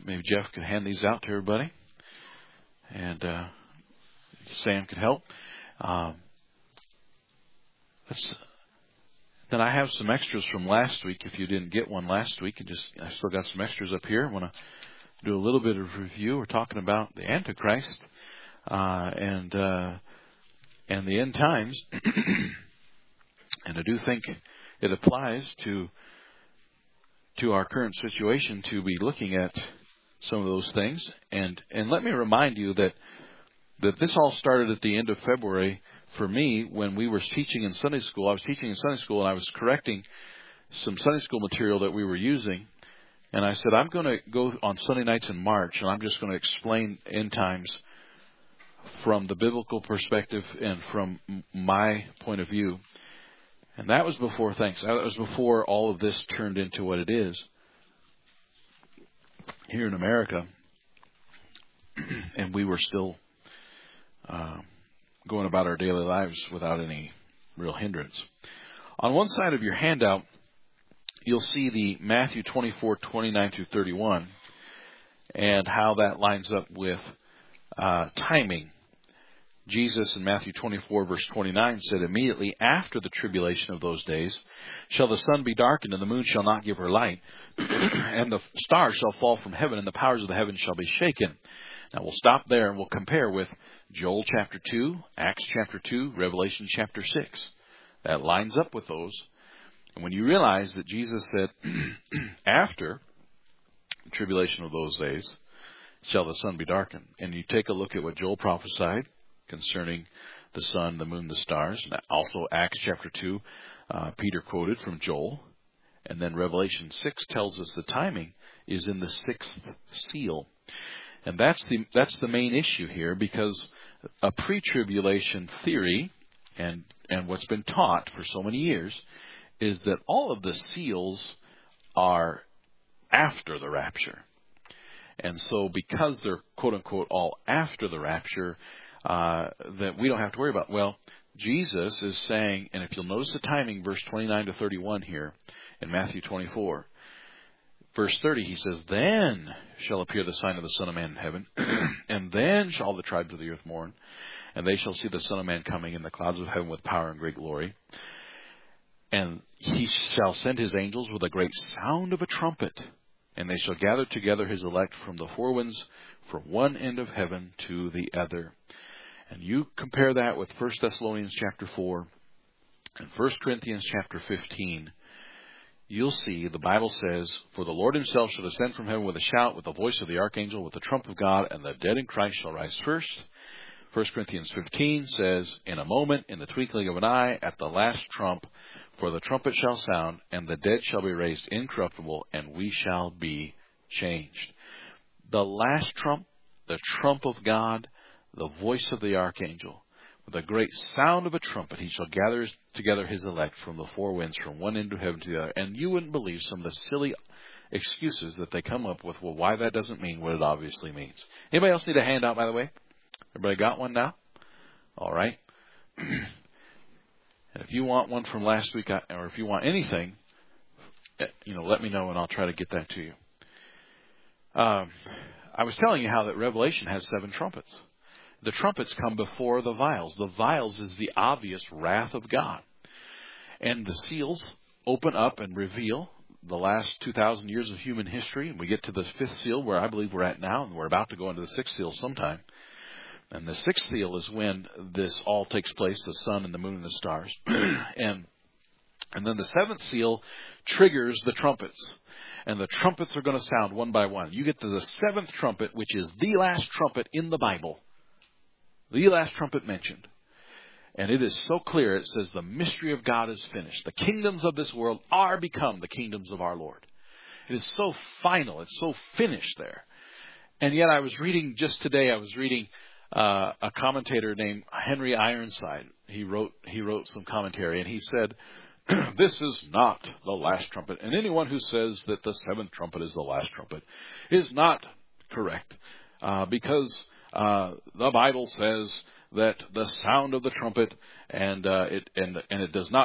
maybe Jeff could hand these out to everybody, and Sam could help. Then I have some extras from last week. If you didn't get one last week, I still got some extras up here. I want to do a little bit of review. We're talking about the Antichrist and the end times, and I do think it applies to our current situation to be looking at some of those things. And let me remind you that this all started at the end of February for me when we were teaching in Sunday school. I was teaching in Sunday school, and I was correcting some Sunday school material that we were using. And I said, I'm going to go on Sunday nights in March, and I'm just going to explain end times from the biblical perspective and from my point of view. And that was before That was before all of this turned into what it is here in America. And we were still going about our daily lives without any real hindrance. On one side of your handout, you'll see the Matthew 24:29 through 31, and how that lines up with timing. Jesus in Matthew 24 verse 29 said, immediately after the tribulation of those days shall the sun be darkened, and the moon shall not give her light, and the stars shall fall from heaven, and the powers of the heavens shall be shaken. Now we'll stop there and we'll compare with Joel chapter 2, Acts chapter 2, Revelation chapter 6. That lines up with those. And when you realize that Jesus said, after the tribulation of those days shall the sun be darkened, and you take a look at what Joel prophesied concerning the sun, the moon, the stars, and also Acts chapter 2, Peter quoted from Joel, and then Revelation 6 tells us the timing is in the sixth seal. And that's the main issue here, because a pre-tribulation theory and what's been taught for so many years is that all of the seals are after the rapture. And so because they're quote-unquote all after the rapture, that we don't have to worry about. Well, Jesus is saying, and if you'll notice the timing, verse 29 to 31 here in Matthew 24, verse 30, he says, then shall appear the sign of the Son of Man in heaven, and then shall all the tribes of the earth mourn, and they shall see the Son of Man coming in the clouds of heaven with power and great glory. And he shall send his angels with a great sound of a trumpet, and they shall gather together his elect from the four winds, from one end of heaven to the other. And you compare that with 1 Thessalonians chapter 4 and 1 Corinthians chapter 15, you'll see the Bible says, for the Lord himself shall descend from heaven with a shout, with the voice of the archangel, with the trump of God, and the dead in Christ shall rise first. 1 Corinthians 15 says, in a moment, in the twinkling of an eye, at the last trump, for the trumpet shall sound, and the dead shall be raised incorruptible, and we shall be changed. The last trump, the trump of God, the voice of the archangel, with a great sound of a trumpet, he shall gather together his elect from the four winds, from one end of heaven to the other. And you wouldn't believe some of the silly excuses that they come up with, well, why that doesn't mean what it obviously means. Anybody else need a handout, by the way? Everybody got one now? All right. And if you want one from last week, or if you want anything, let me know and I'll try to get that to you. I was telling you how that Revelation has 7 trumpets. The trumpets come before the vials. The vials is the obvious wrath of God. And the seals open up and reveal the last 2,000 years of human history. And we get to the 5th seal, where I believe we're at now, and we're about to go into the 6th seal sometime. And the 6th seal is when this all takes place, the sun and the moon and the stars. and then the 7th seal triggers the trumpets. And the trumpets are going to sound one by one. You get to the 7th trumpet, which is the last trumpet in the Bible. The last trumpet mentioned. And it is so clear. It says the mystery of God is finished. The kingdoms of this world are become the kingdoms of our Lord. It is so final. It's so finished there. And yet I was reading just today, a commentator named Henry Ironside. He wrote some commentary, and he said, this is not the last trumpet. And anyone who says that the 7th trumpet is the last trumpet is not correct. Because the Bible says that the sound of the trumpet and it does not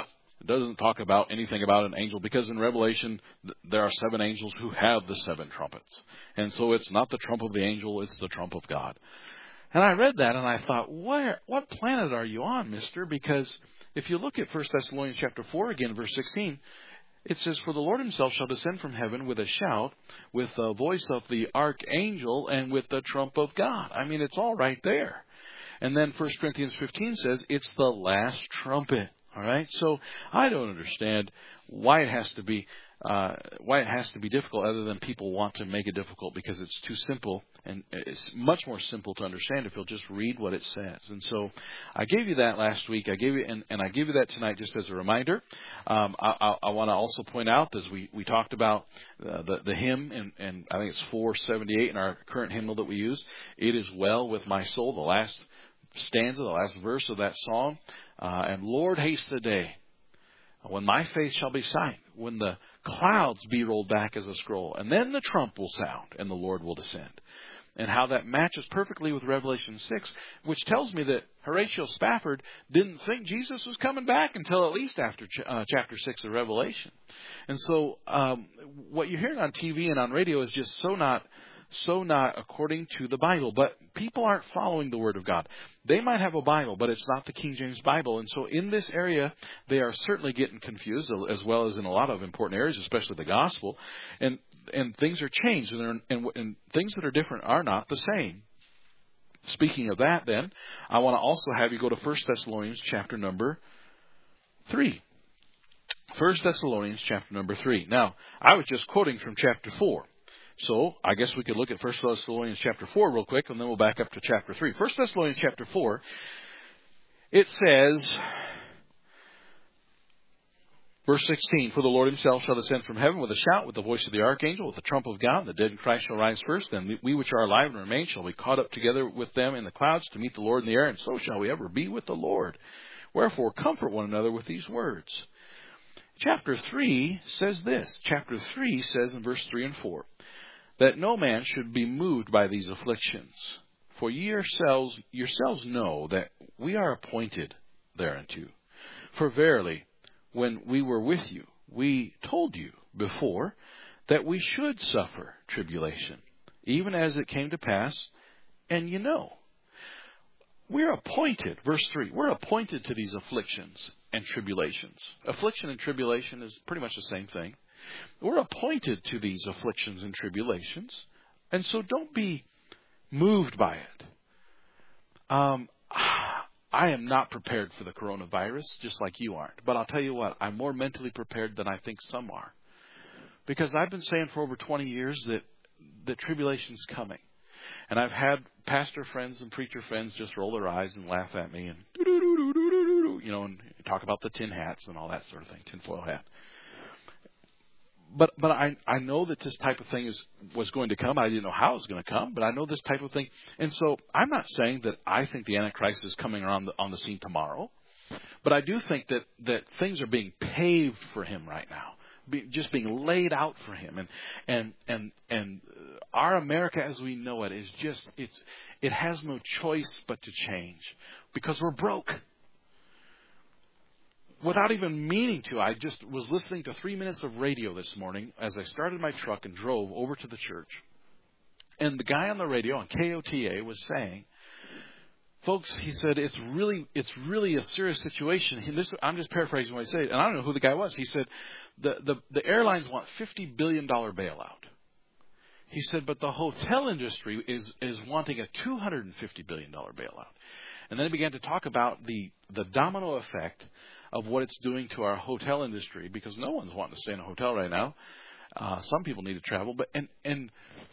It doesn't talk about anything about an angel, because in Revelation there are 7 angels who have the 7 trumpets. And so it's not the trump of the angel, it's the trump of God. And I read that and I thought, what planet are you on, mister? Because if you look at 1 Thessalonians chapter 4 again, verse 16, it says, "For the Lord himself shall descend from heaven with a shout, with the voice of the archangel, and with the trump of God." I mean, it's all right there. And then 1 Corinthians 15 says, it's the last trumpet. All right? So I don't understand why it has to be difficult, other than people want to make it difficult because it's too simple, and it's much more simple to understand if you'll just read what it says. And so I gave you that last week. I gave you, and I give you that tonight just as a reminder. I want to also point out, as we talked about the hymn, and I think it's 478 in our current hymnal that we use. "It is well with my soul," the last stanza, the last verse of that song. And "Lord, haste the day when my face shall be sight, when the clouds be rolled back as a scroll, and then the trump will sound, and the Lord will descend." And how that matches perfectly with Revelation 6, which tells me that Horatio Spafford didn't think Jesus was coming back until at least after chapter 6 of Revelation. And so what you're hearing on TV and on radio is just so not according to the Bible. But people aren't following the Word of God. They might have a Bible, but it's not the King James Bible. And so in this area, they are certainly getting confused, as well as in a lot of important areas, especially the gospel. And things are changed, and things that are different are not the same. Speaking of that, then, I want to also have you go to 1 Thessalonians chapter number 3. 1 Thessalonians chapter number 3. Now, I was just quoting from chapter 4. So I guess we could look at 1 Thessalonians chapter 4 real quick, and then we'll back up to chapter 3. 1 Thessalonians chapter 4, it says, verse 16, "For the Lord himself shall descend from heaven with a shout, with the voice of the archangel, with the trump of God. The dead in Christ shall rise first. Then we which are alive and remain shall be caught up together with them in the clouds to meet the Lord in the air, and so shall we ever be with the Lord. Wherefore comfort one another with these words." Chapter 3 says this. Chapter 3 says in verse 3 and 4, "That no man should be moved by these afflictions. For ye yourselves know that we are appointed thereunto. For verily, when we were with you, we told you before that we should suffer tribulation, even as it came to pass, and you know." We're appointed, verse 3, we're appointed to these afflictions and tribulations. Affliction and tribulation is pretty much the same thing. We're appointed to these afflictions and tribulations, and so don't be moved by it. I am not prepared for the coronavirus, just like you aren't. But I'll tell you what, I'm more mentally prepared than I think some are. Because I've been saying for over 20 years that the tribulation's coming. And I've had pastor friends and preacher friends just roll their eyes and laugh at me and and talk about the tin hats and all that sort of thing, tinfoil hat. But I know that this type of thing was going to come. I didn't know how it was going to come, but I know this type of thing. And so I'm not saying that I think the Antichrist is coming around on the scene tomorrow, but I do think that things are being paved for him right now, just being laid out for him. And our America as we know it is just it has no choice but to change because we're broke. Without even meaning to, I just was listening to 3 minutes of radio this morning as I started my truck and drove over to the church. And the guy on the radio on KOTA was saying, folks, he said, it's really a serious situation. I'm just paraphrasing what he said, and I don't know who the guy was. He said, the airlines want $50 billion bailout. He said, but the hotel industry is wanting a $250 billion bailout. And then he began to talk about the domino effect of what it's doing to our hotel industry, because no one's wanting to stay in a hotel right now. Some people need to travel, but and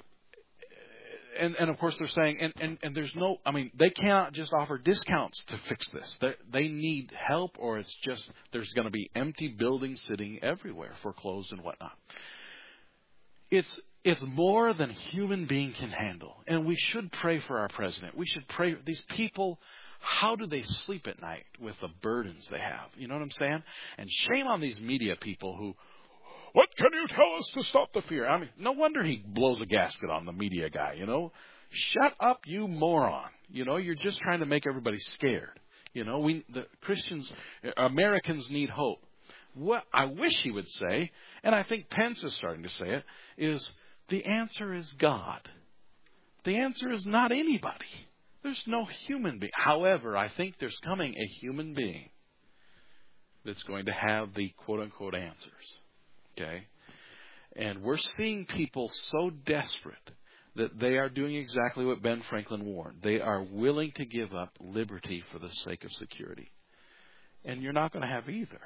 of course they're saying and there's no, I mean, they cannot just offer discounts to fix this. They need help, or it's just there's going to be empty buildings sitting everywhere, foreclosed and whatnot. It's more than a human being can handle, and we should pray for our president. We should pray. These people, how do they sleep at night with the burdens they have? You know what I'm saying? And shame on these media people who, what can you tell us to stop the fear? I mean, no wonder he blows a gasket on the media guy, Shut up, you moron. You're just trying to make everybody scared. The Christians, Americans need hope. what I wish he would say, and I think Pence is starting to say it, is the answer is God. The answer is not anybody. There's no human being. However, I think there's coming a human being that's going to have the quote-unquote answers. Okay? And we're seeing people so desperate that they are doing exactly what Ben Franklin warned. They are willing to give up liberty for the sake of security. And you're not going to have either.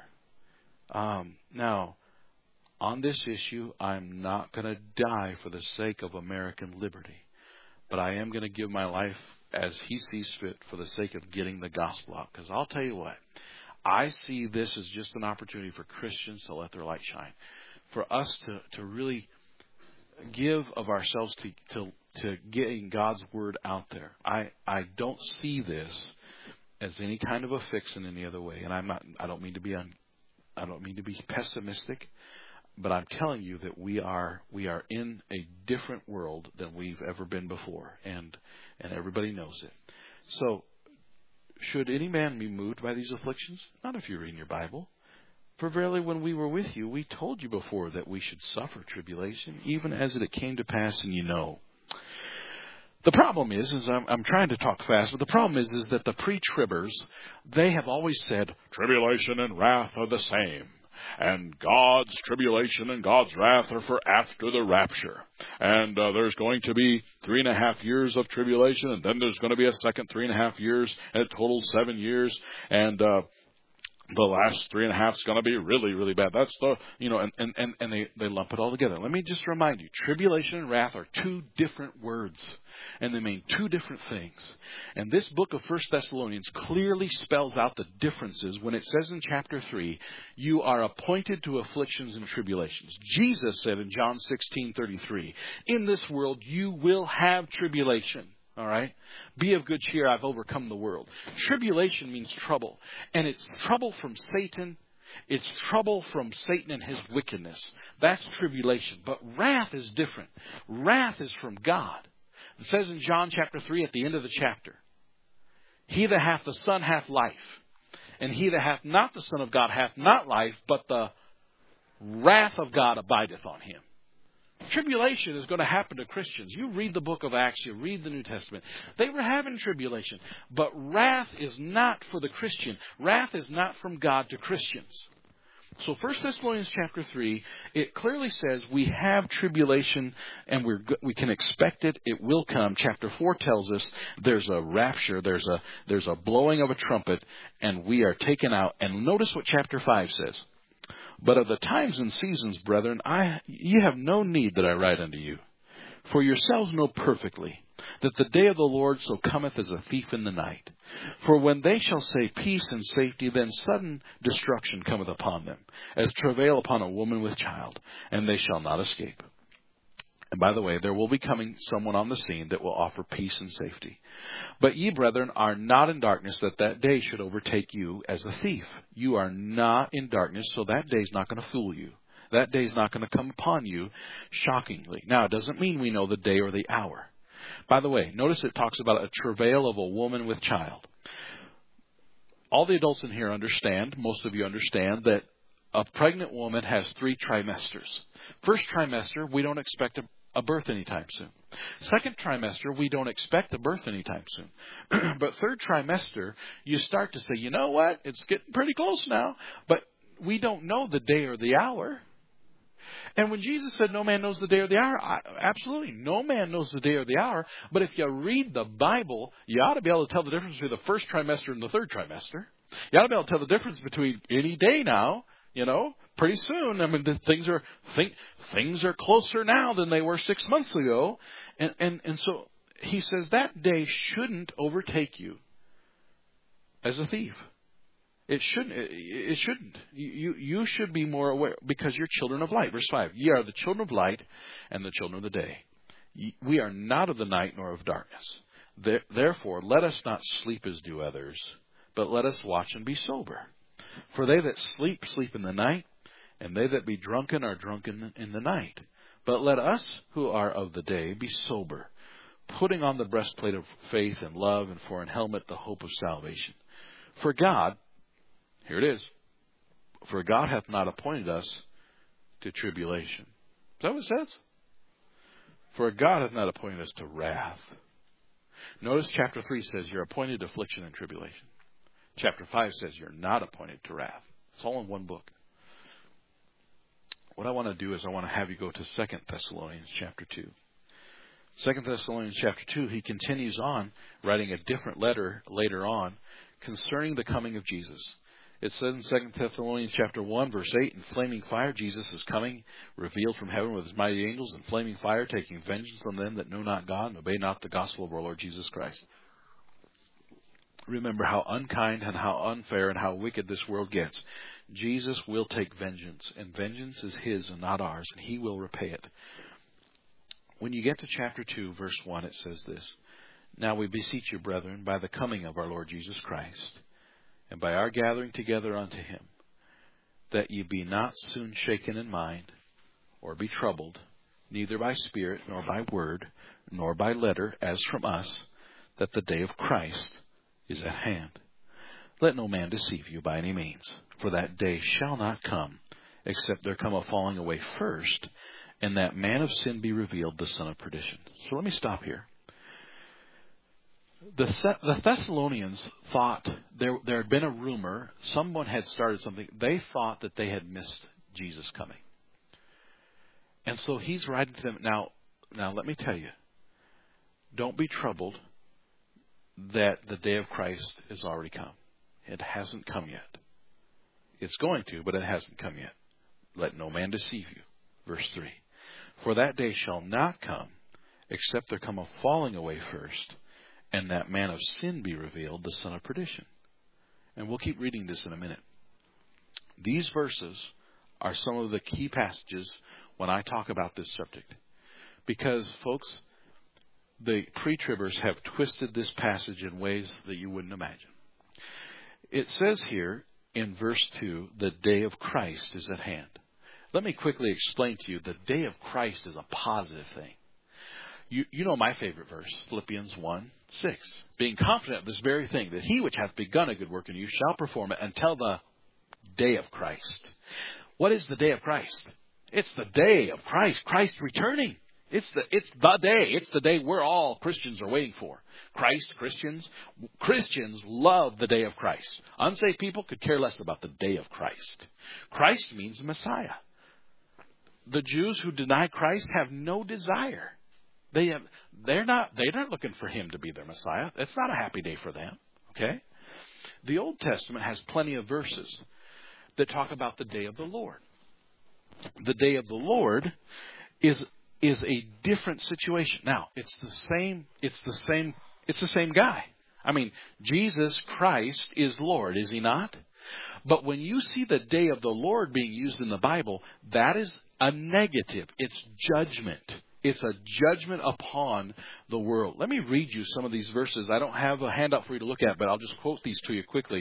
Now, on this issue, I'm not going to die for the sake of American liberty. But I am going to give my life as he sees fit for the sake of getting the gospel out. Because I'll tell you what, I see this as just an opportunity for Christians to let their light shine. For us to really give of ourselves to getting God's word out there. I don't see this as any kind of a fix in any other way. And I don't mean to be pessimistic. But I'm telling you that we are in a different world than we've ever been before, and everybody knows it. So, should any man be moved by these afflictions? Not if you read your Bible. For verily, when we were with you, we told you before that we should suffer tribulation, even as it came to pass, and you know. The problem is I'm trying to talk fast, but the problem is that the pre-tribbers, they have always said, tribulation and wrath are the same. And God's tribulation and God's wrath are for after the rapture. And there's going to be 3.5 years of tribulation, and then there's going to be a second 3.5 years, and a total 7 years. And the last 3.5 is going to be really, really bad. That's the, and they lump it all together. Let me just remind you, tribulation and wrath are two different words, and they mean two different things. And this book of 1 Thessalonians clearly spells out the differences when it says in chapter 3, you are appointed to afflictions and tribulations. Jesus said in John 16:33, in this world you will have tribulation. All right? Be of good cheer, I've overcome the world. Tribulation means trouble. And it's trouble from Satan. It's trouble from Satan and his wickedness. That's tribulation. But wrath is different. Wrath is from God. It says in John chapter 3 at the end of the chapter, he that hath the Son hath life. And he that hath not the Son of God hath not life, but the wrath of God abideth on him. Tribulation is going to happen to Christians. You read the book of Acts, you read the New Testament. They were having tribulation. But wrath is not for the Christian. Wrath is not from God to Christians. So 1 Thessalonians chapter 3, it clearly says we have tribulation and we can expect it. It will come. Chapter 4 tells us there's a rapture, there's a blowing of a trumpet, and we are taken out. And notice what chapter 5 says. But of the times and seasons, brethren, ye have no need that I write unto you. For yourselves know perfectly that the day of the Lord so cometh as a thief in the night. For when they shall say peace and safety, then sudden destruction cometh upon them, as travail upon a woman with child, and they shall not escape. And by the way, there will be coming someone on the scene that will offer peace and safety. But ye, brethren, are not in darkness, that day should overtake you as a thief. You are not in darkness, so that day is not going to fool you. That day is not going to come upon you shockingly. Now, it doesn't mean we know the day or the hour. By the way, notice it talks about a travail of a woman with child. All the adults in here understand, most of you understand, that a pregnant woman has 3 trimesters. First trimester, we don't expect a birth anytime soon. Second trimester, we don't expect a birth anytime soon. But third trimester, you start to say, you know what? It's getting pretty close now. But we don't know the day or the hour. And when Jesus said no man knows the day or the hour, absolutely, no man knows the day or the hour. But if you read the Bible, you ought to be able to tell the difference between the first trimester and the third trimester. You ought to be able to tell the difference between any day now. Pretty soon. I mean, things are closer now than they were 6 months ago. And so he says that day shouldn't overtake you as a thief. It shouldn't. You should be more aware because you're children of light. Verse 5, ye are the children of light and the children of the day. We are not of the night nor of darkness. Therefore, let us not sleep as do others, but let us watch and be sober. For they that sleep, sleep in the night, and they that be drunken are drunken in the night. But let us who are of the day be sober, putting on the breastplate of faith and love, and for an helmet the hope of salvation. For God, here it is, For God hath not appointed us to tribulation. Is that what it says? For God hath not appointed us to wrath. Notice chapter 3 says you're appointed to affliction and tribulation. Chapter 5 says you're not appointed to wrath. It's all in one book. What I want to do is I want to have you go to 2 Thessalonians chapter 2. 2 Thessalonians chapter 2, he continues on, writing a different letter later on, concerning the coming of Jesus. It says in 2 Thessalonians chapter 1, verse 8, in flaming fire Jesus is coming, revealed from heaven with his mighty angels, in flaming fire, taking vengeance on them that know not God and obey not the gospel of our Lord Jesus Christ. Remember how unkind and how unfair and how wicked this world gets. Jesus will take vengeance, and vengeance is his and not ours, and he will repay it. When you get to chapter 2, verse 1, it says this, Now we beseech you, brethren, by the coming of our Lord Jesus Christ, and by our gathering together unto him, that ye be not soon shaken in mind, or be troubled, neither by spirit, nor by word, nor by letter, as from us, that the day of Christ is at hand. Let no man deceive you by any means, for that day shall not come, except there come a falling away first, and that man of sin be revealed, the son of perdition. So let me stop here. The Thessalonians thought there had been a rumor, someone had started something, they thought that they had missed Jesus coming. And so he's writing to them, now let me tell you, don't be troubled that the day of Christ has already come. It hasn't come yet. It's going to, but it hasn't come yet. Let no man deceive you. Verse 3. For that day shall not come, except there come a falling away first, and that man of sin be revealed, the son of perdition. And we'll keep reading this in a minute. These verses are some of the key passages when I talk about this subject. Because, folks, the pre-tribbers have twisted this passage in ways that you wouldn't imagine. It says here in verse 2, the day of Christ is at hand. Let me quickly explain to you, the day of Christ is a positive thing. You know my favorite verse, Philippians 1:6. Being confident of this very thing, that he which hath begun a good work in you shall perform it until the day of Christ. What is the day of Christ? It's the day of Christ. Christ returning. It's the day. It's the day we're all Christians are waiting for. Christians love the day of Christ. Unsaved people could care less about the day of Christ. Christ means Messiah. The Jews who deny Christ have no desire. They're not looking for him to be their Messiah. It's not a happy day for them. Okay? The Old Testament has plenty of verses that talk about the day of the Lord. The day of the Lord is a different situation. Now, it's the same guy. I mean, Jesus Christ is Lord, is he not? But when you see the day of the Lord being used in the Bible, that is a negative. It's judgment. It's a judgment upon the world. Let me read you some of these verses. I don't have a handout for you to look at, but I'll just quote these to you quickly.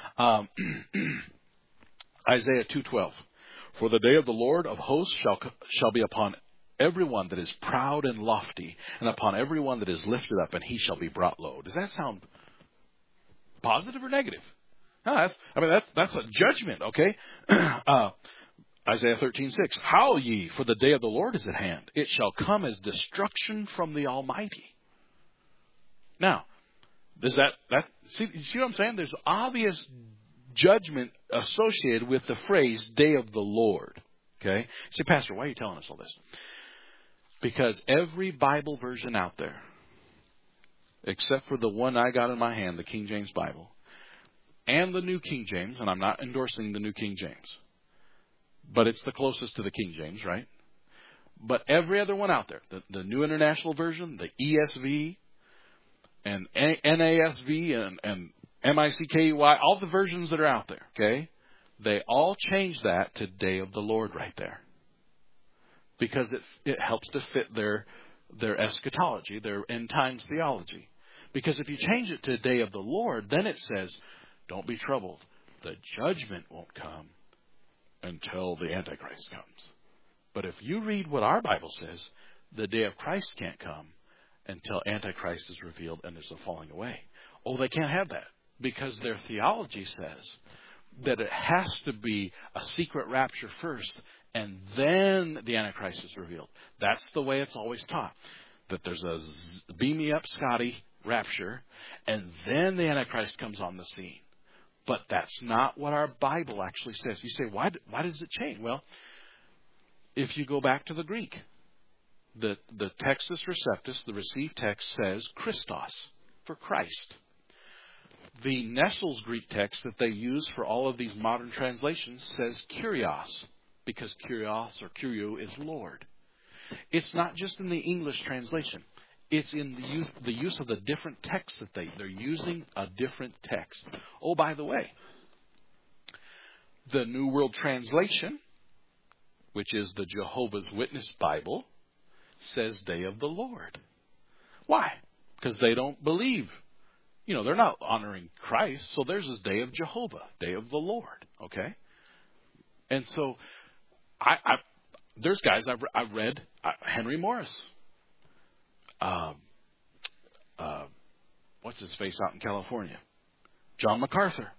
Isaiah 2:12. For the day of the Lord of hosts shall be upon everyone that is proud and lofty, and upon everyone that is lifted up, and he shall be brought low. Does that sound positive or negative? No, that's a judgment, okay? Isaiah 13:6. Howl ye, for the day of the Lord is at hand. It shall come as destruction from the Almighty. Now, does that see what I'm saying? There's obvious judgment associated with the phrase day of the Lord. Okay? Say, Pastor, why are you telling us all this? Because every Bible version out there, except for the one I got in my hand, the King James Bible, and the New King James, and I'm not endorsing the New King James, but it's the closest to the King James, right? But every other one out there, the New International Version, the ESV, and NASV, and MICKEY, all the versions that are out there, okay? They all change that to Day of the Lord right there. Because it helps to fit their eschatology, their end times theology. Because if you change it to Day of the Lord, then it says, don't be troubled. The judgment won't come until the Antichrist comes. But if you read what our Bible says, the day of Christ can't come until Antichrist is revealed and there's a falling away. Oh, they can't have that because their theology says that it has to be a secret rapture first, and then the Antichrist is revealed. That's the way it's always taught. That there's a beam me up, Scotty rapture, and then the Antichrist comes on the scene. But that's not what our Bible actually says. You say, why does it change? Well, if you go back to the Greek, the Textus Receptus, the received text, says Christos, for Christ. The Nestle's Greek text that they use for all of these modern translations says Kyrios, because Kyrios or Kyrio is Lord. It's not just in the English translation. It's in the use of the different texts that they're using a different text. Oh, by the way, the New World Translation, which is the Jehovah's Witness Bible, says Day of the Lord. Why? Because they don't believe. They're not honoring Christ, so theirs is Day of Jehovah, Day of the Lord. Okay? And so, there's guys I've read, Henry Morris. What's his face out in California? John MacArthur.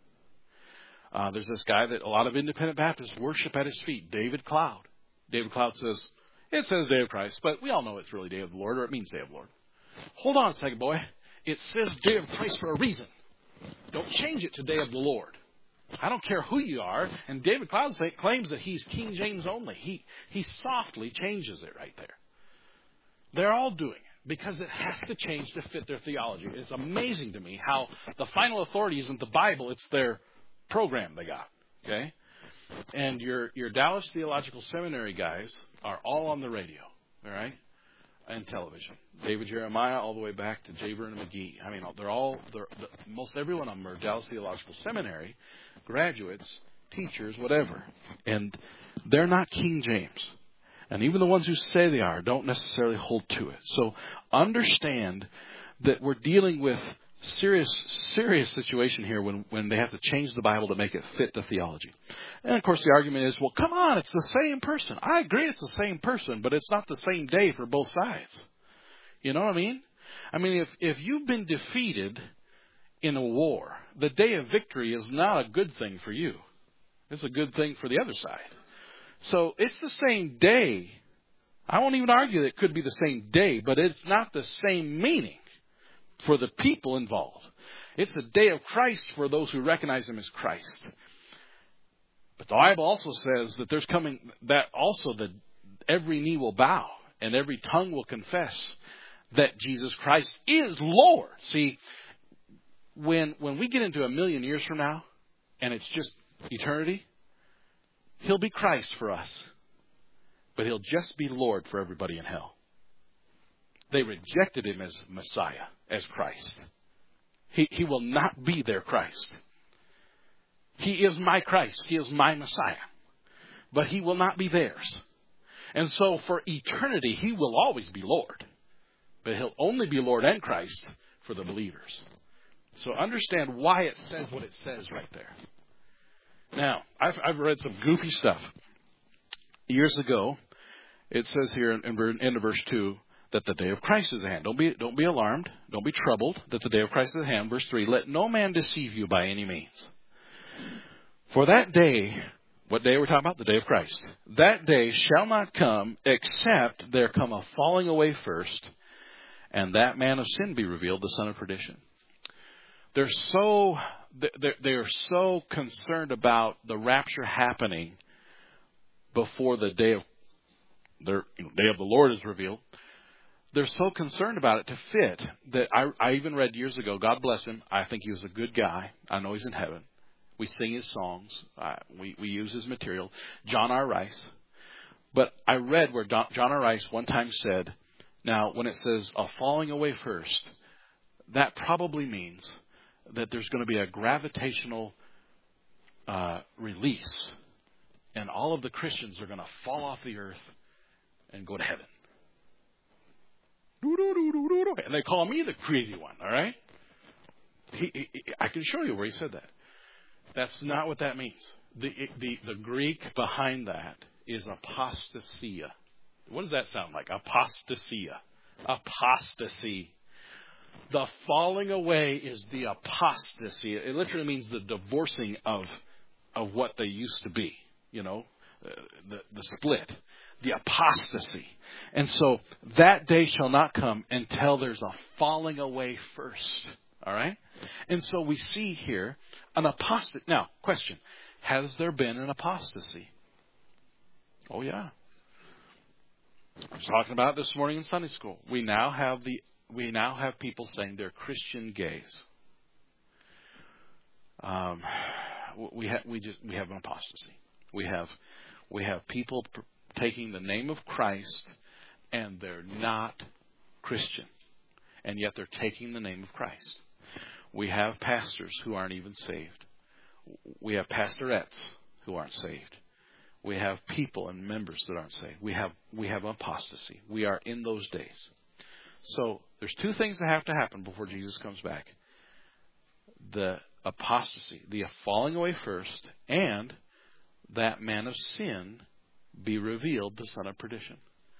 There's this guy that a lot of independent Baptists worship at his feet, David Cloud. David Cloud says, it says Day of Christ, but we all know it's really Day of the Lord, or it means Day of the Lord. Hold on a second, boy. It says Day of Christ for a reason. Don't change it to Day of the Lord. I don't care who you are. And David Cloud claims that he's King James only. He softly changes it right there. They're all doing it because it has to change to fit their theology. It's amazing to me how the final authority isn't the Bible, it's their program they got. Okay? And your Dallas Theological Seminary guys are all on the radio, all right, and television. David Jeremiah all the way back to J. Vernon McGee. I mean, most every one of them are Dallas Theological Seminary graduates, teachers, whatever. And they're not King James. And even the ones who say they are don't necessarily hold to it. So understand that we're dealing with serious situation here when they have to change the Bible to make it fit the theology. And of course the argument is, well, come on, it's the same person. I agree it's the same person, but it's not the same day for both sides. You know what I mean? I mean, if you've been defeated in a war, the day of victory is not a good thing for you. It's a good thing for the other side. So it's the same day. I won't even argue that it could be the same day, but it's not the same meaning for the people involved. It's the day of Christ for those who recognize Him as Christ. But the Bible also says that there's coming, that also that every knee will bow and every tongue will confess that Jesus Christ is Lord. See, when we get into 1,000,000 years from now and it's just eternity, He'll be Christ for us, but He'll just be Lord for everybody in hell. They rejected Him as Messiah, as Christ. He will not be their Christ. He is my Christ. He is my Messiah. But He will not be theirs. And so for eternity, He will always be Lord. But He'll only be Lord and Christ for the believers. So understand why it says what it says right there. Now, I've read some goofy stuff. Years ago, it says here in end of verse 2 that the day of Christ is at hand. Don't be alarmed. Don't be troubled that the day of Christ is at hand. Verse 3, let no man deceive you by any means. For that day, what day are we talking about? The day of Christ. That day shall not come except there come a falling away first, and that man of sin be revealed, the son of perdition. They're so concerned about the rapture happening before the day of the Lord is revealed. They're so concerned about it to fit that I even read years ago, God bless him, I think he was a good guy. I know he's in heaven. We sing his songs. We use his material. John R. Rice. But I read where John R. Rice one time said, now when it says a falling away first, that probably means that there's going to be a gravitational release. And all of the Christians are going to fall off the earth and go to heaven. And they call me the crazy one, all right? I can show you where he said that. That's not what that means. The Greek behind that is apostasia. What does that sound like? Apostasia. Apostasy. The falling away is the apostasy. It literally means the divorcing of of what they used to be, the split, the apostasy. And so that day shall not come until there's a falling away first. All right? And so we see here an apostasy. Now, question, has there been an apostasy? Oh, yeah. I was talking about it this morning in Sunday school. We now have people saying they're Christian gays. We have an apostasy. We have people taking the name of Christ and they're not Christian, and yet they're taking the name of Christ. We have pastors who aren't even saved. We have pastorettes who aren't saved. We have people and members that aren't saved. We have apostasy. We are in those days. So there's two things that have to happen before Jesus comes back. The apostasy, the falling away first, and that man of sin be revealed, the son of perdition.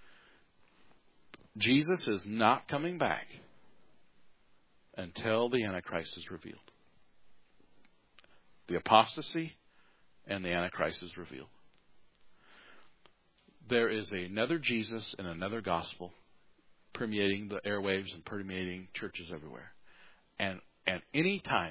Jesus is not coming back until the Antichrist is revealed. The apostasy and the Antichrist is revealed. There is another Jesus and another gospel permeating the airwaves and permeating churches everywhere. And anytime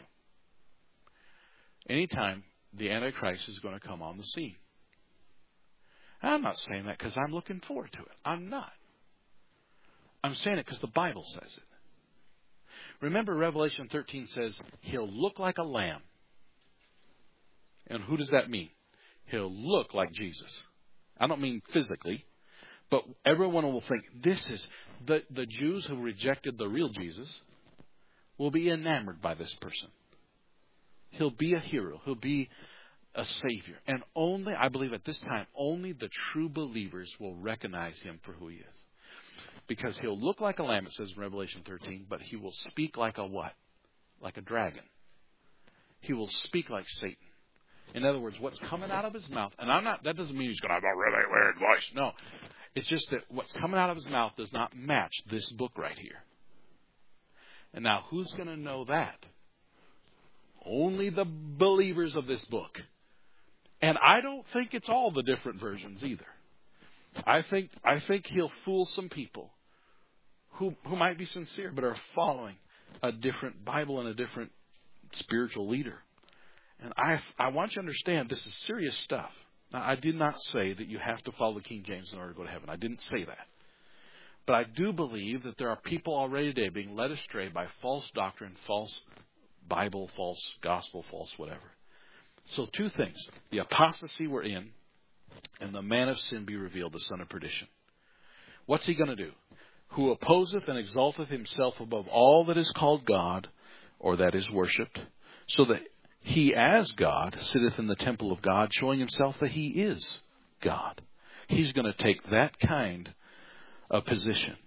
the Antichrist is going to come on the scene. I'm not saying that because I'm looking forward to it. I'm not. I'm saying it because the Bible says it. Remember, Revelation 13 says, he'll look like a lamb. And who does that mean? He'll look like Jesus. I don't mean physically, but everyone will think this is the Jews who rejected the real Jesus will be enamored by this person. He'll be a hero. He'll be a savior. And only, I believe at this time, only the true believers will recognize him for who he is. Because he'll look like a lamb, it says in Revelation 13, but he will speak like a what? Like a dragon. He will speak like Satan. In other words, what's coming out of his mouth, and that doesn't mean he's going to have a really weird voice. No. It's just that what's coming out of his mouth does not match this book right here. And now, who's going to know that? Only the believers of this book. And I don't think it's all the different versions either. I think he'll fool some people who might be sincere but are following a different Bible and a different spiritual leader. And I want you to understand this is serious stuff. Now, I did not say that you have to follow the King James in order to go to heaven. I didn't say that. But I do believe that there are people already today being led astray by false doctrine, false Bible, false gospel, false whatever. So two things. The apostasy we're in, and the man of sin be revealed, the son of perdition. What's he going to do? Who opposeth and exalteth himself above all that is called God, or that is worshipped, so that he as God sitteth in the temple of God, showing himself that he is God. He's going to take that kind of position.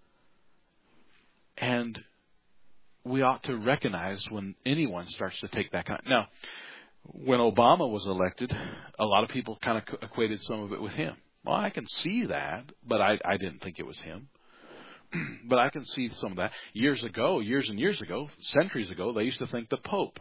And we ought to recognize when anyone starts to take that kind. Now, when Obama was elected, a lot of people kind of equated some of it with him. Well, I can see that, but I didn't think it was him. But I can see some of that. Years and years ago, centuries ago, they used to think the Pope,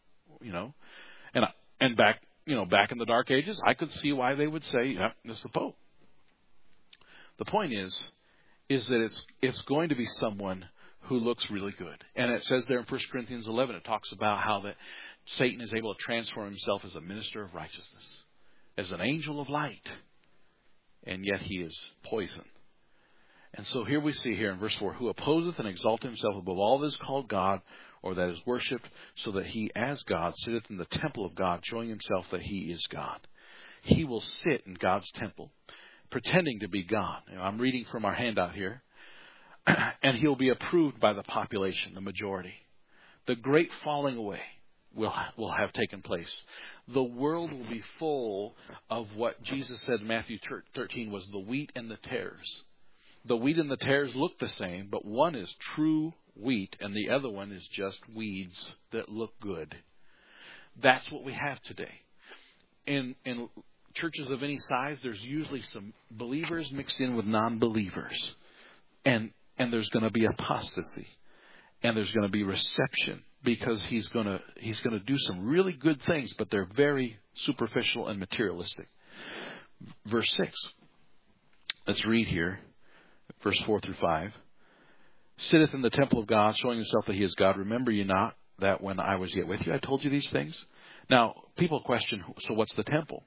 and back in the Dark Ages, I could see why they would say, yeah, it's the Pope. The point is that it's going to be someone who looks really good. And it says there in 1 Corinthians 11, it talks about how that Satan is able to transform himself as a minister of righteousness, as an angel of light, and yet he is poison. And so here we see here in verse 4, who opposeth and exalteth himself above all that is called God, or that is worshipped, so that he as God sitteth in the temple of God, showing himself that he is God. He will sit in God's temple, pretending to be God. I'm reading from our handout here. And he'll be approved by the population, the majority. The great falling away will have taken place. The world will be full of what Jesus said in Matthew 13 was the wheat and the tares. The wheat and the tares look the same, but one is true wheat and the other one is just weeds that look good. That's what we have today. In churches of any size, there's usually some believers mixed in with non-believers. And there's going to be apostasy. and there's going to be reception because he's going to do some really good things, but they're very superficial and materialistic. Verse 6. Let's read here, verse 4 through 5. Sitteth in the temple of God, showing himself that he is God. Remember ye not that when I was yet with you, I told you these things? Now, people question, so what's the temple?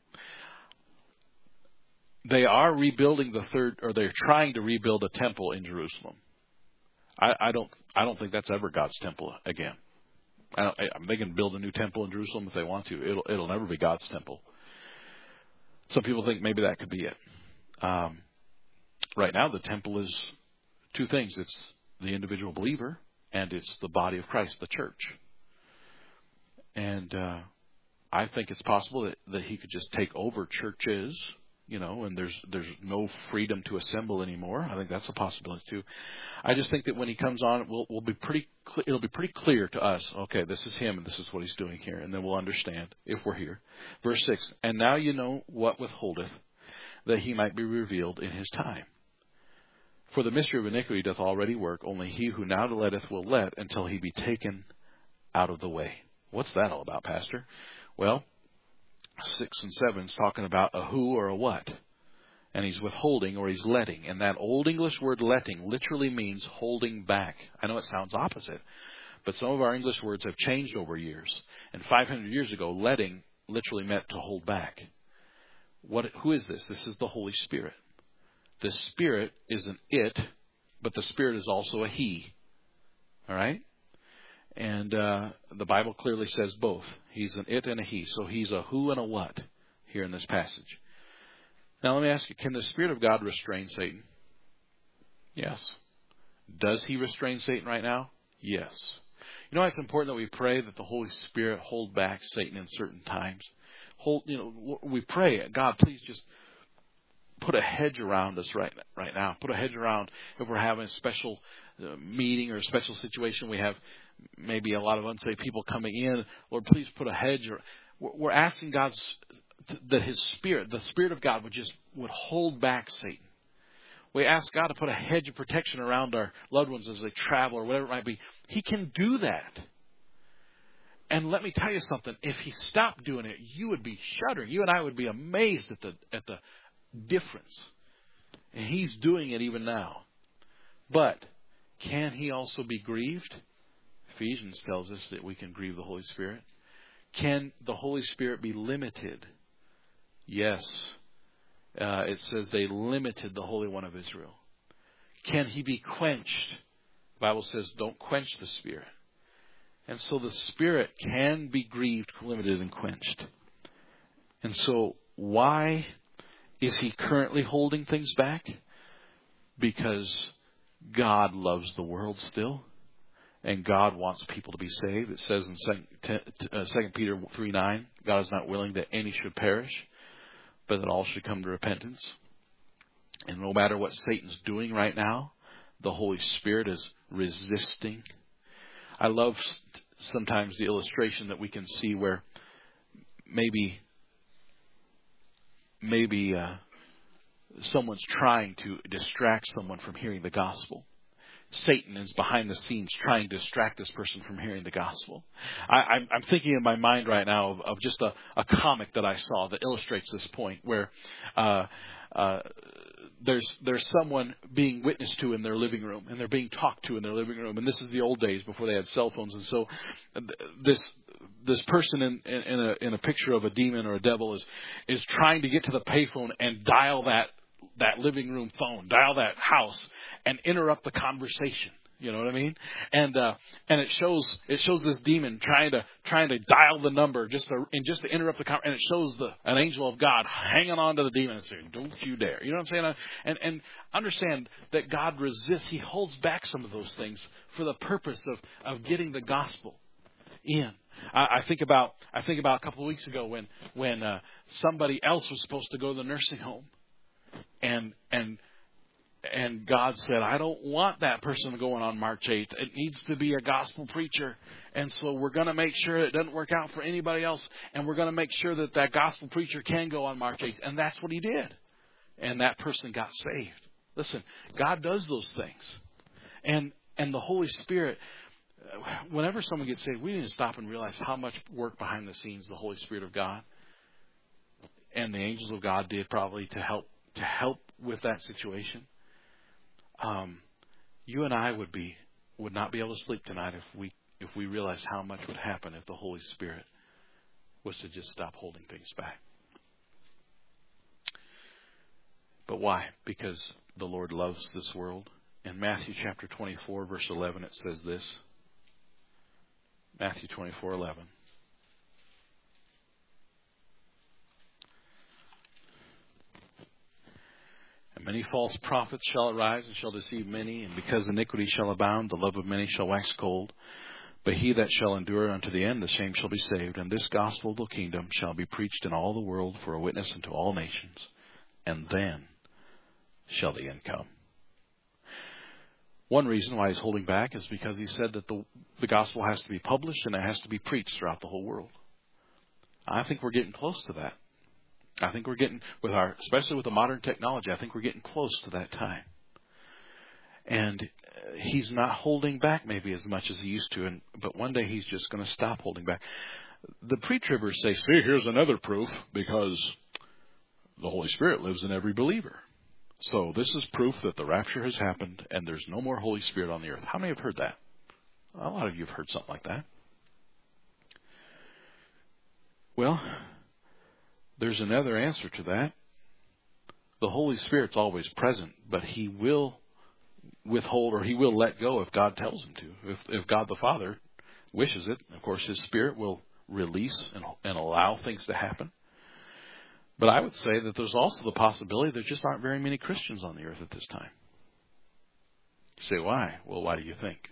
They are rebuilding they're trying to rebuild a temple in Jerusalem. I don't think that's ever God's temple again. They can build a new temple in Jerusalem if they want to. It'll never be God's temple. Some people think maybe that could be it. Right now, the temple is two things. It's the individual believer, and it's the body of Christ, the church. And I think it's possible that he could just take over churches, and there's no freedom to assemble anymore. I think that's a possibility too. I just think that when he comes on, it'll be pretty clear to us. Okay, this is him, and this is what he's doing here, and then we'll understand if we're here. Verse 6. And now you know what withholdeth, that he might be revealed in his time. For the mystery of iniquity doth already work, only he who now letteth will let until he be taken out of the way. What's that all about, Pastor? Well, 6 and 7 is talking about a who or a what. And he's withholding or he's letting. And that old English word letting literally means holding back. I know it sounds opposite, but some of our English words have changed over years. And 500 years ago, letting literally meant to hold back. Who is this? This is the Holy Spirit. The Spirit is an it, but the Spirit is also a he. All right? And the Bible clearly says both. He's an it and a he. So he's a who and a what here in this passage. Now let me ask you, can the Spirit of God restrain Satan? Yes. Does he restrain Satan right now? Yes. You know why it's important that we pray that the Holy Spirit hold back Satan in certain times? We pray, God, please just put a hedge around us right now. Put a hedge around if we're having a special meeting or a special situation. We have maybe a lot of unsaved people coming in. Lord, please put a hedge. We're asking God that His Spirit, the Spirit of God, would hold back Satan. We ask God to put a hedge of protection around our loved ones as they travel or whatever it might be. He can do that. And let me tell you something. If He stopped doing it, you would be shuddering. You and I would be amazed at the difference. And He's doing it even now. But can He also be grieved? Ephesians tells us that we can grieve the Holy Spirit. Can the Holy Spirit be limited? Yes. It says they limited the Holy One of Israel. Can He be quenched? The Bible says don't quench the Spirit. And so the Spirit can be grieved, limited, and quenched. And so why is He currently holding things back? Because God loves the world still. And God wants people to be saved. It says in 2 Peter 3:9, God is not willing that any should perish, but that all should come to repentance. And no matter what Satan's doing right now, the Holy Spirit is resisting. I love sometimes the illustration that we can see where maybe someone's trying to distract someone from hearing the gospel. Satan is behind the scenes trying to distract this person from hearing the gospel. I'm thinking in my mind right now of just a comic that I saw that illustrates this point where there's someone being witnessed to in their living room, and they're being talked to in their living room. And this is the old days before they had cell phones. And so this person in a picture of a demon or a devil is trying to get to the payphone and dial that living room phone, dial that house, and interrupt the conversation. You know what I mean? And it shows this demon trying to dial the number just to interrupt the conversation. And it shows an angel of God hanging on to the demon and saying, "Don't you dare!" You know what I'm saying? And understand that God resists. He holds back some of those things for the purpose of getting the gospel in. I think about a couple of weeks ago when somebody else was supposed to go to the nursing home. And God said, I don't want that person going on March 8th. It needs to be a gospel preacher. And so we're going to make sure it doesn't work out for anybody else. And we're going to make sure that gospel preacher can go on March 8th. And that's what he did. And that person got saved. Listen, God does those things. And the Holy Spirit, whenever someone gets saved, we need to stop and realize how much work behind the scenes the Holy Spirit of God and the angels of God did probably to help with that situation. You and I would not be able to sleep tonight if we realized how much would happen if the Holy Spirit was to just stop holding things back. But why? Because the Lord loves this world. In Matthew chapter 24, verse 11, it says this. Matthew 24:11. And many false prophets shall arise and shall deceive many, and because iniquity shall abound, the love of many shall wax cold. But he that shall endure unto the end, the same shall be saved. And this gospel of the kingdom shall be preached in all the world for a witness unto all nations, and then shall the end come. One reason why he's holding back is because he said that the gospel has to be published and it has to be preached throughout the whole world. I think we're getting close to that. I think we're getting, especially with the modern technology, I think we're getting close to that time. And he's not holding back maybe as much as he used to, but one day he's just going to stop holding back. The pre-tribbers say, see, here's another proof, because the Holy Spirit lives in every believer. So this is proof that the rapture has happened and there's no more Holy Spirit on the earth. How many have heard that? A lot of you have heard something like that. Well, there's another answer to that. The Holy Spirit's always present, but he will withhold, or he will let go if God tells him to. If God the Father wishes it, of course his Spirit will release and allow things to happen. But I would say that there's also the possibility there just aren't very many Christians on the earth at this time. You say, why? Well, why do you think?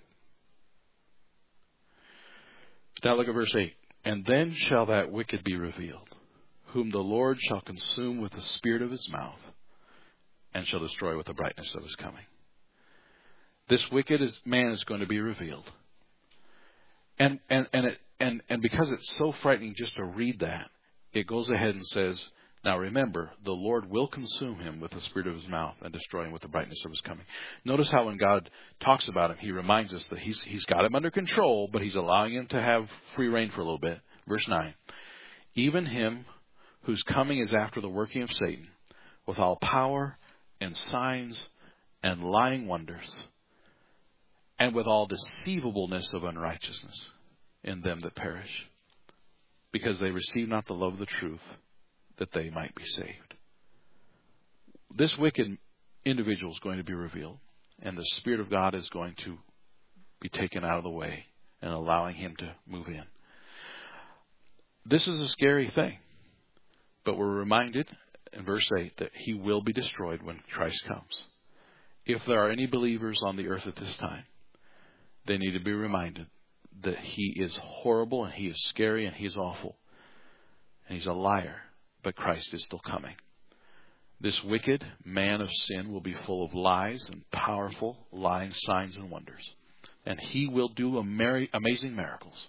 Now look at verse 8. And then shall that wicked be revealed, whom the Lord shall consume with the spirit of his mouth, and shall destroy with the brightness of his coming. This wicked man is going to be revealed. And because it's so frightening just to read that, it goes ahead and says, now remember, the Lord will consume him with the spirit of his mouth and destroy him with the brightness of his coming. Notice how when God talks about him, he reminds us that he's got him under control, but he's allowing him to have free reign for a little bit. Verse 9, even him whose coming is after the working of Satan, with all power and signs and lying wonders, and with all deceivableness of unrighteousness in them that perish, because they receive not the love of the truth, that they might be saved. This wicked individual is going to be revealed, and the Spirit of God is going to be taken out of the way and allowing him to move in. This is a scary thing, but we're reminded in verse 8 that he will be destroyed when Christ comes. If there are any believers on the earth at this time, they need to be reminded that he is horrible and he is scary and he is awful. And he's a liar, but Christ is still coming. This wicked man of sin will be full of lies and powerful lying signs and wonders. And he will do amazing miracles.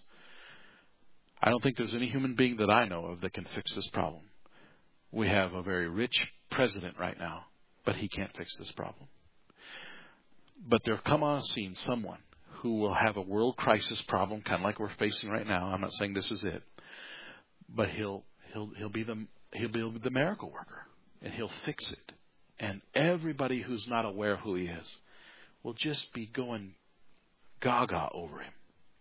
I don't think there's any human being that I know of that can fix this problem. We have a very rich president right now, but he can't fix this problem. But there'll come on a scene someone who will have a world crisis problem, kind of like we're facing right now. I'm not saying this is it, but he'll be the miracle worker, and he'll fix it. And everybody who's not aware of who he is will just be going gaga over him.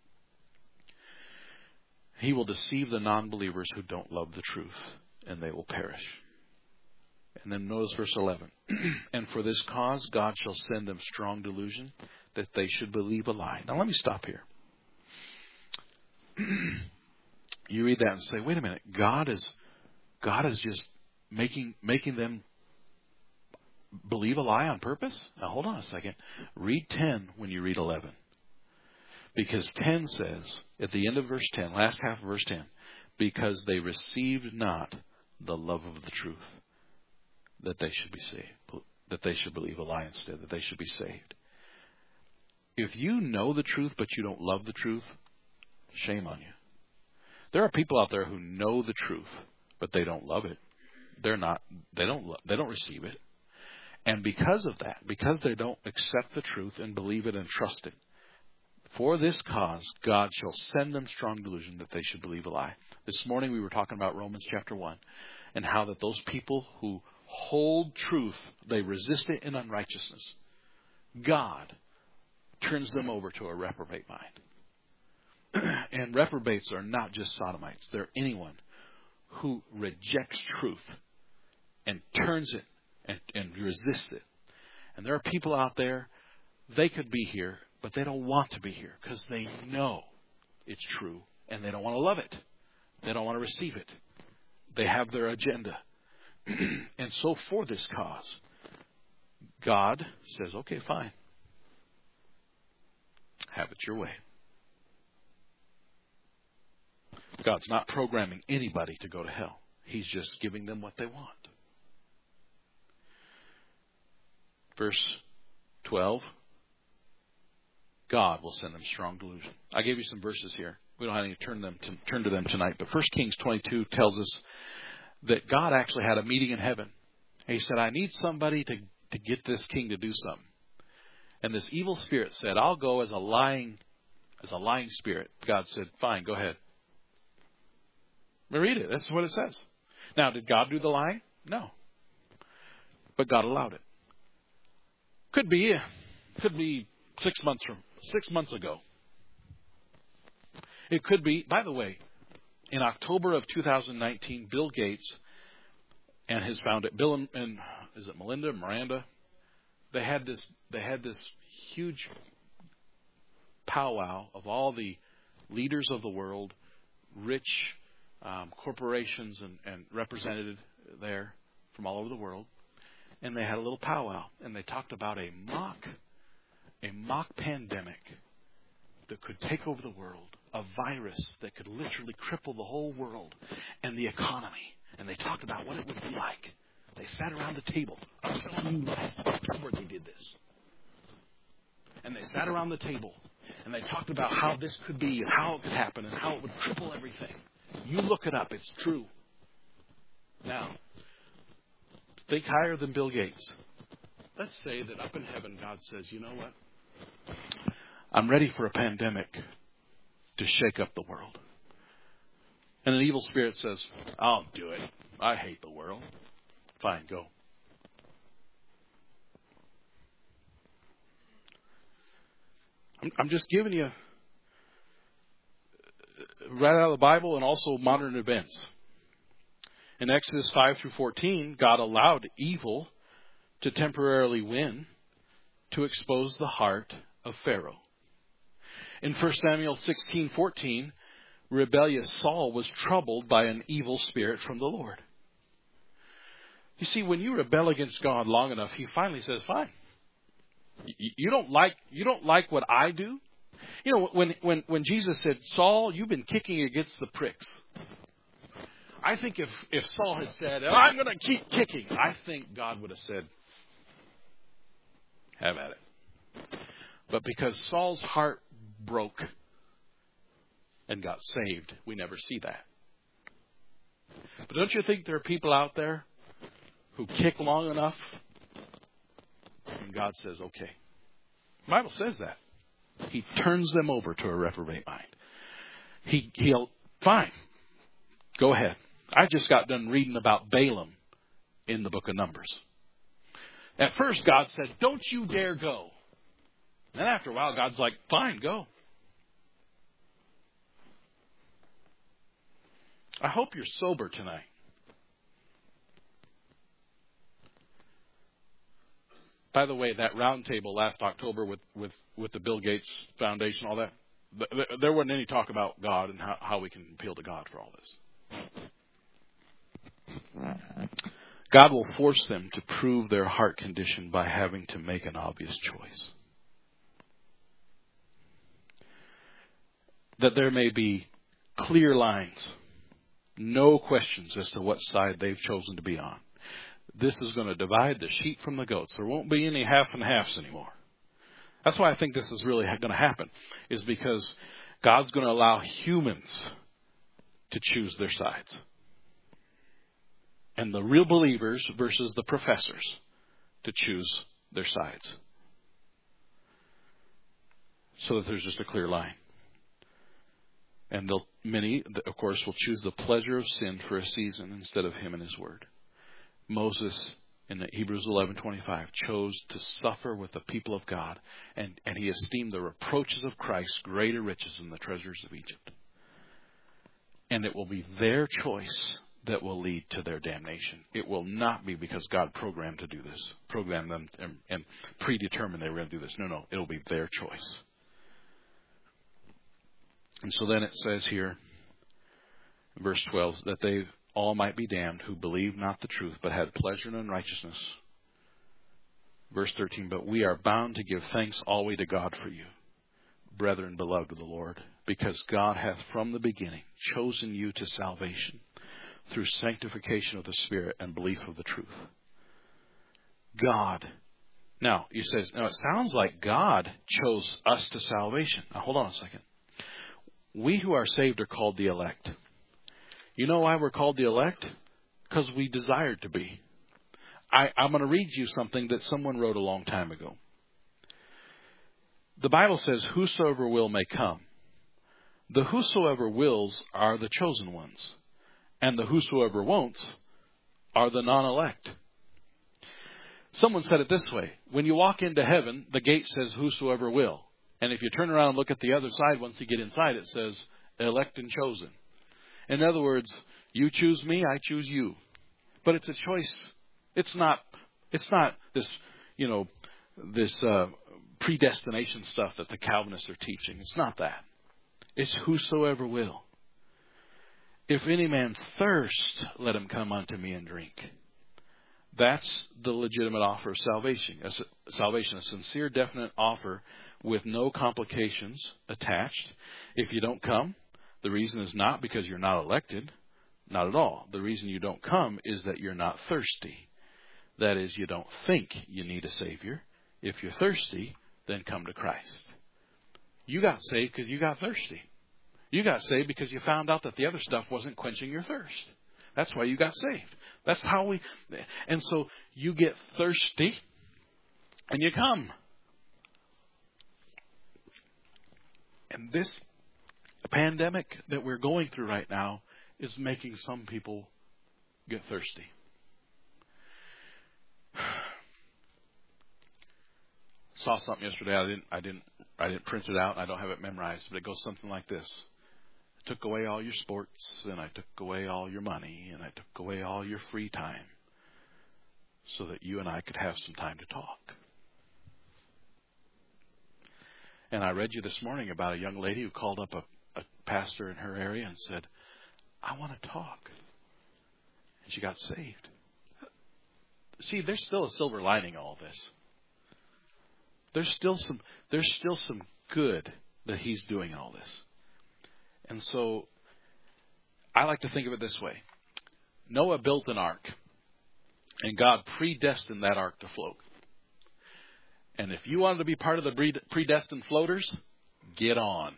He will deceive the non-believers who don't love the truth, and they will perish. And then notice verse 11. And for this cause God shall send them strong delusion, that they should believe a lie. Now let me stop here. You read that and say, wait a minute, God is just making them believe a lie on purpose? Now hold on a second. Read 10 when you read 11. Because 10 says, at the end of verse 10, last half of verse 10, because they received not the love of the truth, that they should be saved, that they should believe a lie instead, that they should be saved. If you know the truth but you don't love the truth, shame on you. There are people out there who know the truth, but they don't love it. They don't receive it. And because of that, because they don't accept the truth and believe it and trust it For this cause, God shall send them strong delusion that they should believe a lie. This morning we were talking about Romans chapter 1 and how that those people who hold truth, they resist it in unrighteousness. God turns them over to a reprobate mind. And reprobates are not just sodomites. They're anyone who rejects truth and turns it and resists it. And there are people out there, they could be here, but they don't want to be here because they know it's true and they don't want to love it. They don't want to receive it. They have their agenda. And so for this cause, God says, okay, fine. Have it your way. God's not programming anybody to go to hell. He's just giving them what they want. Verse 12. God will send them strong delusion. I gave you some verses here. We don't have any to turn to them tonight. But 1 Kings 22 tells us that God actually had a meeting in heaven. And he said, I need somebody to get this king to do something. And this evil spirit said, I'll go as a lying spirit. God said, fine, go ahead. Read it. That's what it says. Now, did God do the lying? No. But God allowed it. Could be 6 months ago. It could be, by the way, in October of 2019, Bill Gates and his founder, Bill and is it Miranda? They had this huge powwow of all the leaders of the world, rich corporations and represented there from all over the world. And they had a little powwow, and they talked about a mock pandemic that could take over the world, a virus that could literally cripple the whole world and the economy. And they talked about what it would be like. They sat around the table. I'm telling you, last October they did this. And they sat around the table, and they talked about how this could be and how it could happen and how it would cripple everything. You look it up. It's true. Now, think higher than Bill Gates. Let's say that up in heaven, God says, you know what? I'm ready for a pandemic to shake up the world. And an evil spirit says, I'll do it. I hate the world. Fine, go. I'm just giving you right out of the Bible and also modern events. In Exodus 5 through 14, God allowed evil to temporarily win to expose the heart of Pharaoh. In 1 Samuel 16:14, rebellious Saul was troubled by an evil spirit from the Lord. You see, when you rebel against God long enough, he finally says, fine. You don't like what I do? You know, when Jesus said, Saul, you've been kicking against the pricks. I think if Saul had said, I'm going to keep kicking, I think God would have said, have at it. But because Saul's heart broke and got saved, we never see that. But don't you think there are people out there who kick long enough and God says, okay. The Bible says that. He turns them over to a reprobate mind. He'll, fine, go ahead. I just got done reading about Balaam in the book of Numbers. At first, God said, don't you dare go. And after a while, God's like, fine, go. I hope you're sober tonight. By the way, that round table last October with the Bill Gates Foundation, all that, there wasn't any talk about God and how we can appeal to God for all this. God will force them to prove their heart condition by having to make an obvious choice. That there may be clear lines, no questions as to what side they've chosen to be on. This is going to divide the sheep from the goats. There won't be any half and halves anymore. That's why I think this is really going to happen, is because God's going to allow humans to choose their sides. And the real believers versus the professors to choose their sides. so that there's just a clear line. And many, of course, will choose the pleasure of sin for a season instead of Him and His Word. Moses, in Hebrews 11:25, chose to suffer with the people of God, and he esteemed the reproaches of Christ greater riches than the treasures of Egypt. And it will be their choice that will lead to their damnation. It will not be because God programmed to do this, programmed them and predetermined they were going to do this. No, it'll be their choice. And so then it says here, in verse 12, that they all might be damned who believed not the truth, but had pleasure in unrighteousness. Verse 13, but we are bound to give thanks always to God for you, brethren beloved of the Lord, because God hath from the beginning chosen you to salvation through sanctification of the Spirit and belief of the truth. God. Now, you say, now it sounds like God chose us to salvation. Now, hold on a second. We who are saved are called the elect. You know why we're called the elect? Because we desired to be. I'm going to read you something that someone wrote a long time ago. The Bible says, whosoever will may come. The whosoever wills are the chosen ones. And the whosoever won'ts are the non-elect. Someone said it this way. When you walk into heaven, the gate says whosoever will. And if you turn around and look at the other side, once you get inside, it says elect and chosen. In other words, you choose me, I choose you. But it's a choice. It's not this, this predestination stuff that the Calvinists are teaching. It's not that. It's whosoever will. If any man thirst, let him come unto me and drink. That's the legitimate offer of salvation. A sincere, definite offer with no complications attached. If you don't come, the reason is not because you're not elected. Not at all. The reason you don't come is that you're not thirsty. That is, you don't think you need a Savior. If you're thirsty, then come to Christ. You got saved because you got thirsty. You got saved because you found out that the other stuff wasn't quenching your thirst. That's why you got saved. That's how and so you get thirsty and you come. And this pandemic that we're going through right now is making some people get thirsty. Saw something yesterday. I didn't print it out. I don't have it memorized, but it goes something like this. I took away all your sports, and I took away all your money, and I took away all your free time so that you and I could have some time to talk. And I read you this morning about a young lady who called up a pastor in her area and said, I want to talk. And she got saved. See, there's still a silver lining in all this. There's still some good that he's doing in all this. And so I like to think of it this way. Noah built an ark, and God predestined that ark to float. And if you wanted to be part of the predestined floaters, get on.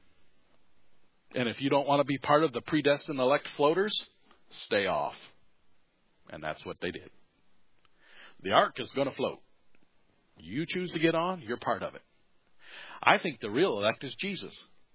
And if you don't want to be part of the predestined elect floaters, stay off. And that's what they did. The ark is going to float. You choose to get on, you're part of it. I think the real elect is Jesus.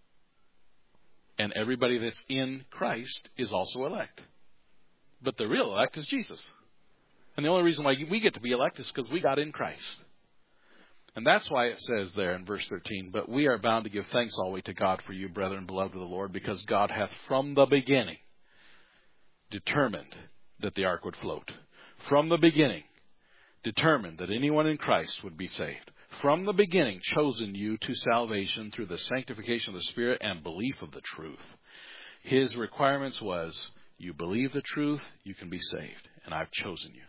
And everybody that's in Christ is also elect. But the real elect is Jesus. And the only reason why we get to be elect is because we got in Christ. And that's why it says there in verse 13, but we are bound to give thanks always to God for you, brethren, beloved of the Lord, because God hath from the beginning determined that the ark would float. From the beginning, determined that anyone in Christ would be saved. From the beginning, chosen you to salvation through the sanctification of the Spirit and belief of the truth. His requirements was, you believe the truth, you can be saved, and I've chosen you.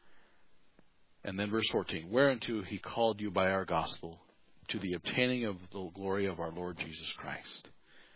And then verse 14, whereunto he called you by our gospel to the obtaining of the glory of our Lord Jesus Christ.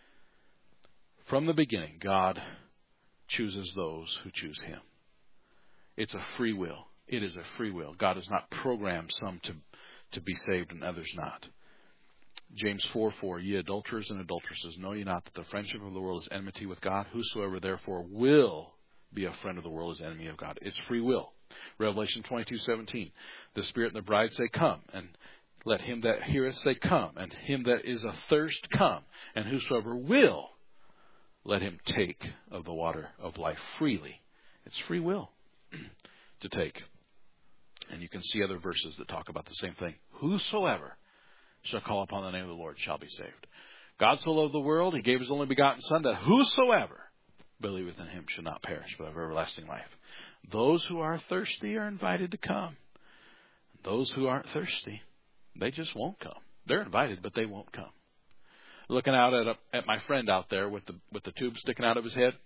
From the beginning, God chooses those who choose him. It's a free will. It is a free will. God has not programmed some to be saved and others not. James 4:4, ye adulterers and adulteresses, know ye not that the friendship of the world is enmity with God? Whosoever therefore will be a friend of the world is enemy of God. It's free will. Revelation 22:17, the Spirit and the bride say, come. And let him that heareth say, Come, and him that is athirst come, and whosoever will, let him take of the water of life freely. It's free will to take. And you can see other verses that talk about the same thing. Whosoever shall call upon the name of the Lord shall be saved. God so loved the world, he gave his only begotten Son, that whosoever believeth in him shall not perish, but have everlasting life. Those who are thirsty are invited to come. Those who aren't thirsty, they just won't come. They're invited, but they won't come. Looking out at my friend out there with the tube sticking out of his head.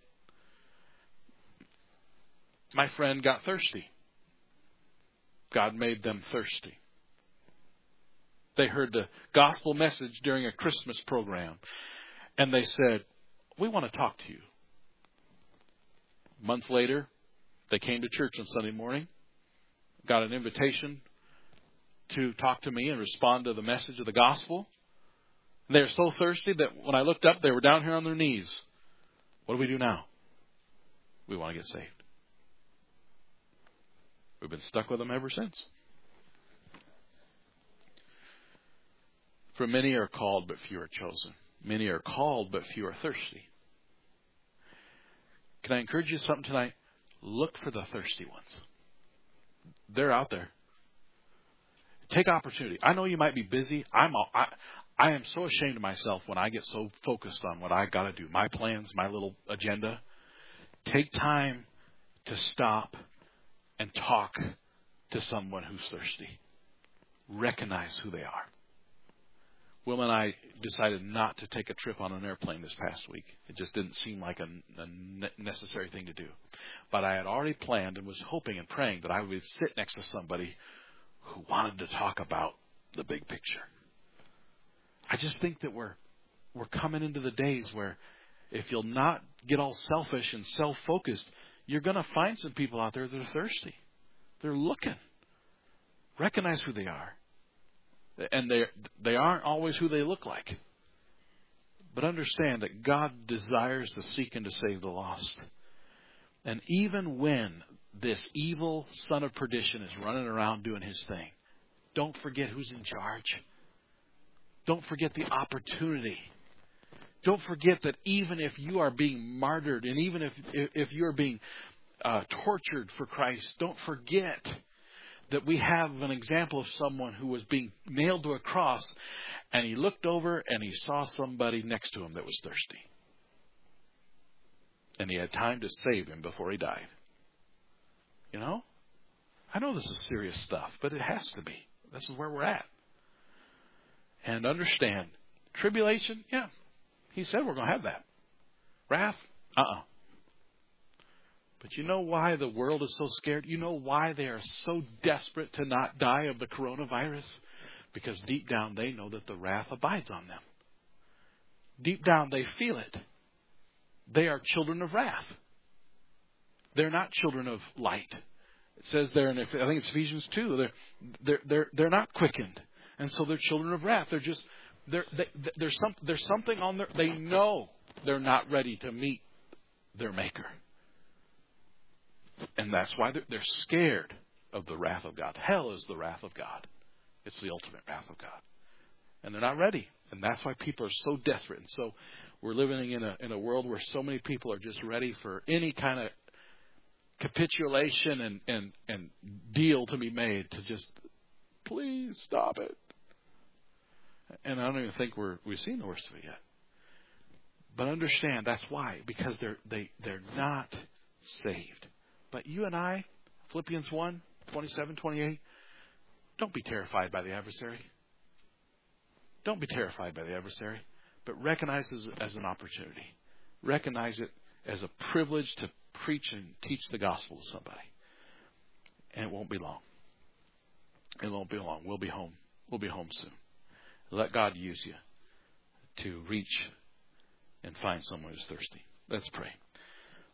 My friend got thirsty. God made them thirsty. They heard the gospel message during a Christmas program, and they said, we want to talk to you. A month later, they came to church on Sunday morning, got an invitation to talk to me and respond to the message of the gospel. They're so thirsty that when I looked up, they were down here on their knees. What do we do now? We want to get saved. We've been stuck with them ever since. For many are called, but few are chosen. Many are called, but few are thirsty. Can I encourage you something tonight? Look for the thirsty ones. They're out there. Take opportunity. I know you might be busy. I am so ashamed of myself when I get so focused on what I got to do, my plans, my little agenda. Take time to stop and talk to someone who's thirsty. Recognize who they are. Will and I decided not to take a trip on an airplane this past week. It just didn't seem like a necessary thing to do. But I had already planned and was hoping and praying that I would sit next to somebody who wanted to talk about the big picture. I just think that we're coming into the days where if you'll not get all selfish and self-focused, you're going to find some people out there that are thirsty. They're looking. Recognize who they are. And they aren't always who they look like. But understand that God desires to seek and to save the lost. And even when this evil son of perdition is running around doing his thing, don't forget who's in charge. Don't forget the opportunity. Don't forget that even if you are being martyred and even if you are being tortured for Christ, don't forget that we have an example of someone who was being nailed to a cross, and he looked over and he saw somebody next to him that was thirsty. And he had time to save him before he died. You know? I know this is serious stuff, but it has to be. This is where we're at. And understand, tribulation, yeah. He said we're going to have that. Wrath, But you know why the world is so scared? You know why they are so desperate to not die of the coronavirus? Because deep down they know that the wrath abides on them. Deep down they feel it. They are children of wrath. They're not children of light. It says there, and I think it's Ephesians 2, they're not quickened. And so they're children of wrath. There's something on there. They know they're not ready to meet their Maker. And that's why they're scared of the wrath of God. Hell is the wrath of God. It's the ultimate wrath of God. And they're not ready. And that's why people are so desperate. And so we're living in a world where so many people are just ready for any kind of capitulation and deal to be made to just, please stop it. And I don't even think we've seen the worst of it yet. But understand that's why. Because they're not saved. But you and I, Philippians 1, 27, 28, don't be terrified by the adversary. Don't be terrified by the adversary, but recognize it as an opportunity. Recognize it as a privilege to preach and teach the gospel to somebody. And it won't be long. It won't be long. We'll be home. We'll be home soon. Let God use you to reach and find someone who's thirsty. Let's pray.